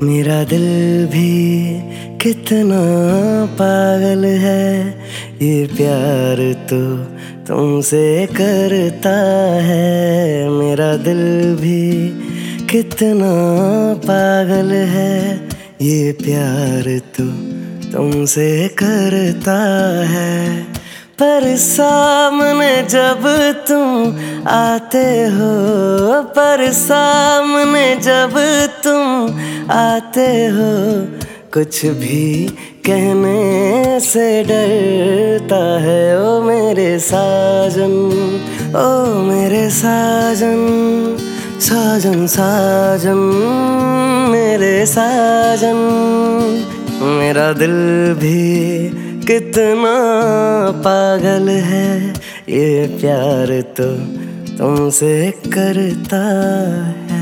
मेरा दिल भी कितना पागल है, ये प्यार तो तुमसे करता है। मेरा दिल भी कितना पागल है, ये प्यार तो तुमसे करता है। पर सामने जब तुम आते हो, पर सामने जब तुम आते हो, कुछ भी कहने से डरता है। ओ मेरे साजन, ओ मेरे साजन, साजन साजन मेरे साजन। मेरा दिल भी कितना पागल है, ये प्यार तो तुमसे करता है।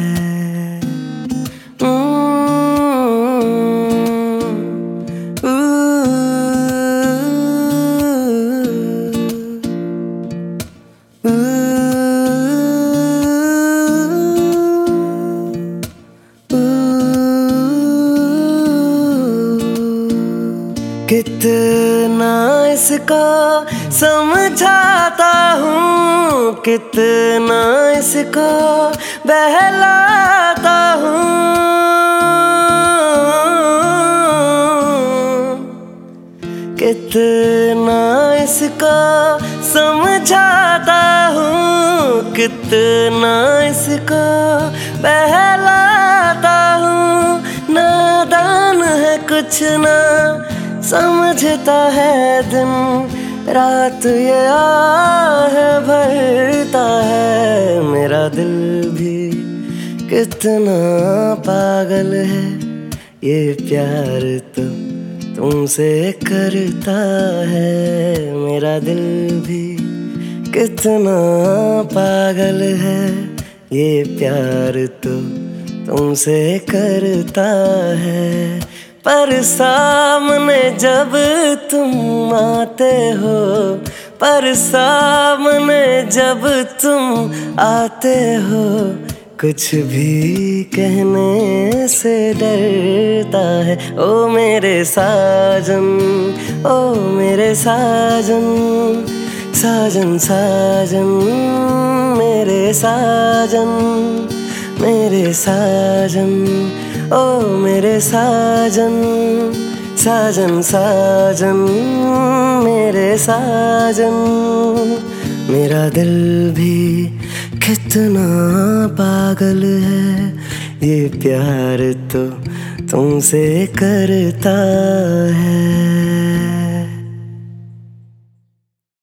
कितना इसका समझाता हूँ, कितना इसका बहलाता हूँ, कितना इसका समझाता हूँ, कितना इसका बहलाता हूँ। नादान है कुछ ना समझता है, दिन रात ये आह भरता है। मेरा दिल भी कितना पागल है, ये प्यार तो तुमसे करता है। मेरा दिल भी कितना पागल है, ये प्यार तो तुमसे करता है। पर सामने जब तुम आते हो, पर सामने जब तुम आते हो, कुछ भी कहने से डरता है। ओ मेरे साजन, ओ मेरे साजन, साजन साजन मेरे साजन, मेरे साजन। ओ मेरे साजन, साजन साजन मेरे साजन। मेरा दिल भी कितना पागल है, ये प्यार तो तुमसे करता है।